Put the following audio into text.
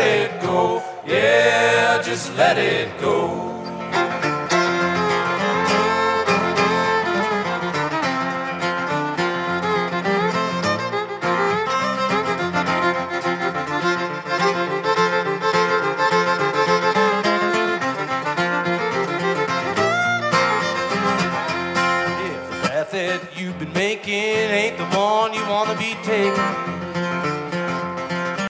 it go. Yeah, just let it go. If the path that you've been making ain't the one you want to be taking,